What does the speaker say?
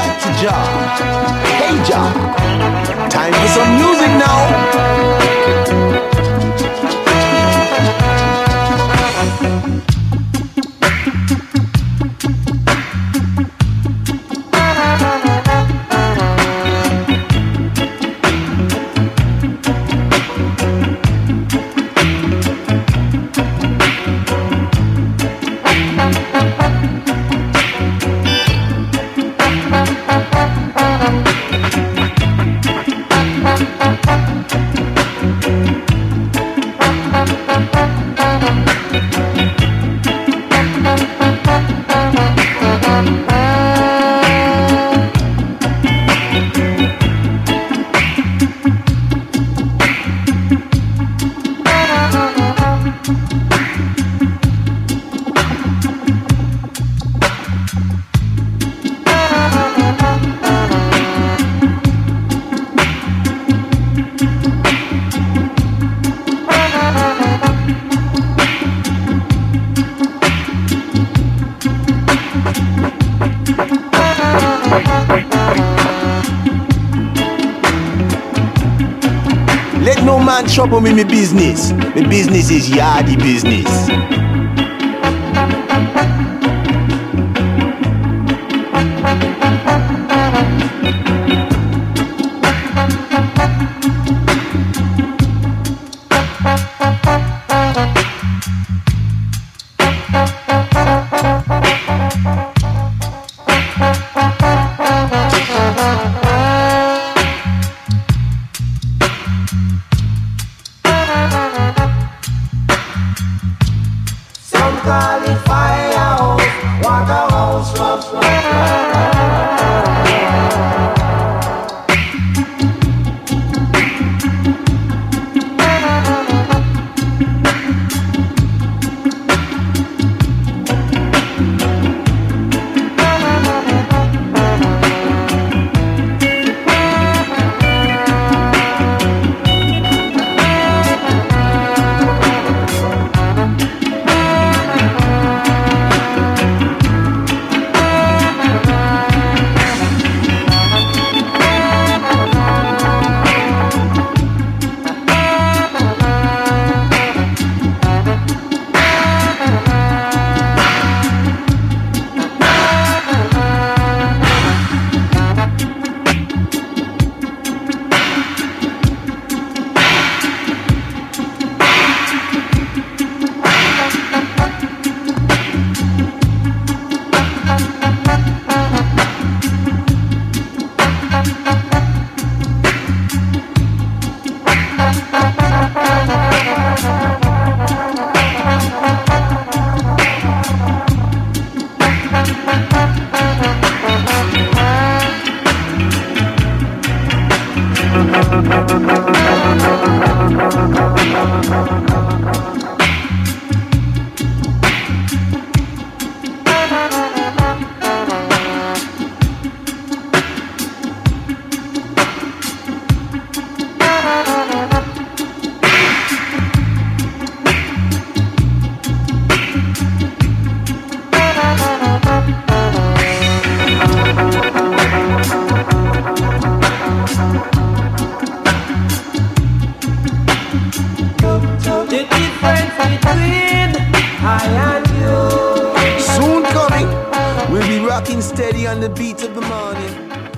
back to Jah. Hey Jah, time for some music now. Let no man trouble me, my business. My business is yardy business. Call it firehouse, waterhouse, the difference between I and you. Soon coming, we'll be rocking steady on the beat of the morning.